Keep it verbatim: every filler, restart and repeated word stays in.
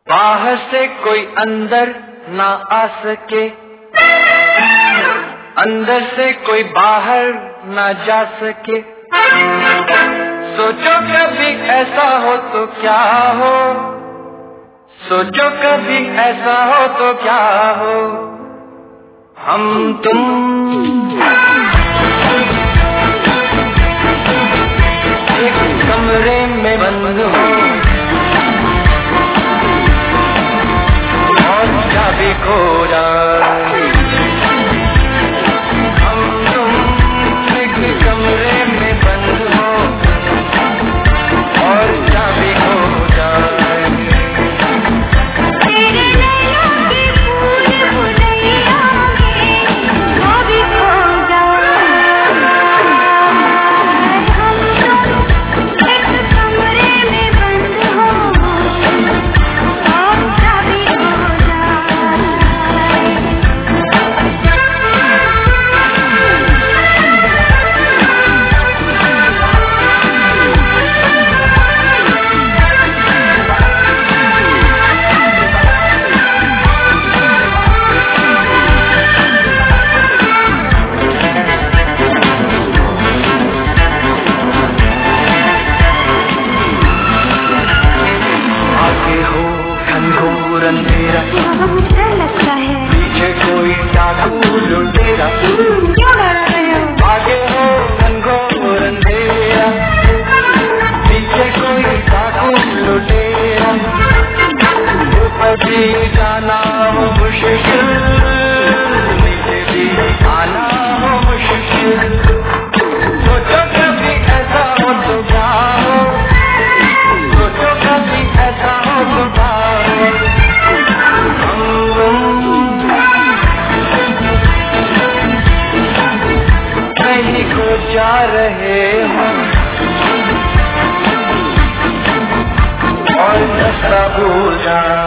बाहर से कोई अंदर ना आ सके, अंदर से कोई बाहर ना जा सके। सोचो कभी ऐसा हो तो क्या हो, सोचो कभी ऐसा हो तो क्या हो। हम तुम एक कमरे में बंद हो और चाबी खो जाए। हम तुम एक कमरे में बंद हो और चाबी खो जाए। जाना हो मुश्किल, नीचे भी आना हो मुश्किल। सोचो कभी ऐसा हो तो क्या हो, सोचो कभी ऐसा हो तो क्या हो। हम कहीं को जा रहे हो और रास्ता भूल जाना।